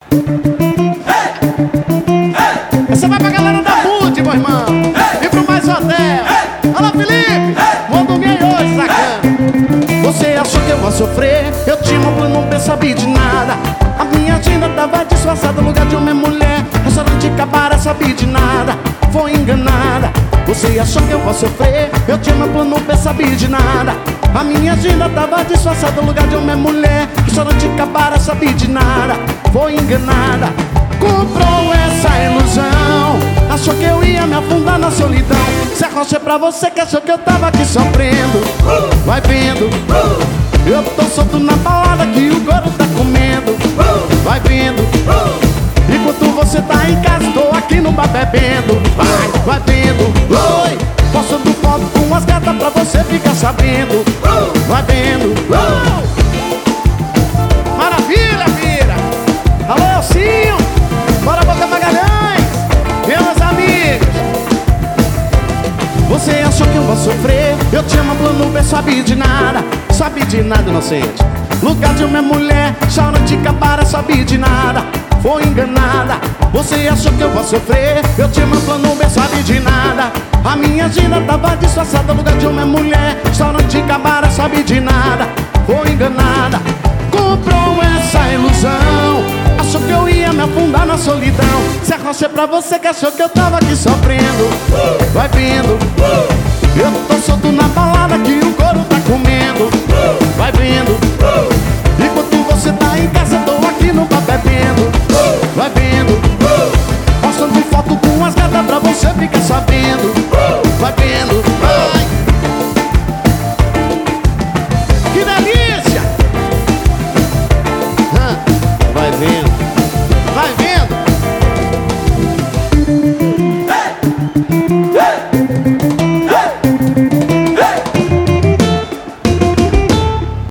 Essa vai pra galera da Mute, meu irmão. E pro Mais Hotel. Alô, Felipe, vou dormir hoje, sacana. Você achou que eu ia sofrer? Eu tinha um plano, não sabia de nada. A minha agenda tava disfarçada no lugar de uma mulher. Restaurante Cabara, sabia de nada. Foi enganada. Você achou que eu ia sofrer? Eu tinha um plano, não sabia de nada. A minha agenda tava disfarçada no lugar de uma mulher. Restaurante Cabara, sabia de nada. Foi enganada. Comprou essa ilusão, achou que eu ia me afundar na solidão. Se arrochei pra você que achou que eu tava aqui sofrendo. Vai vendo, eu tô solto na balada que o couro tá comendo. Vai vendo, enquanto você tá em casa, tô aqui no bar bebendo. Vai vendo, oi, postando foto com as gatas pra você ficar sabendo. Vai vendo, maravilha, vira. Alô, Elcinho, bora Boca Magalhães, meus amigos. Você achou que eu ia sofrer? Eu tinha uma plano B, sabia de nada, inocente. Lugar de uma mulher, restaurante Cabara, sabia de nada. Foi enganada. Você achou que eu ia sofrer? Eu tinha uma plano B, sabia de nada. A minha agenda tava disfarçada, lugar de uma mulher, restaurante Cabara, sabia de nada. Foi enganada. Comprou essa ilusão, achou que eu ia me afundar na solidão. Se arrochei pra você que achou que eu tava aqui sofrendo. Vai vendo, eu tô solto na balada que o couro tá comendo. Vai vendo,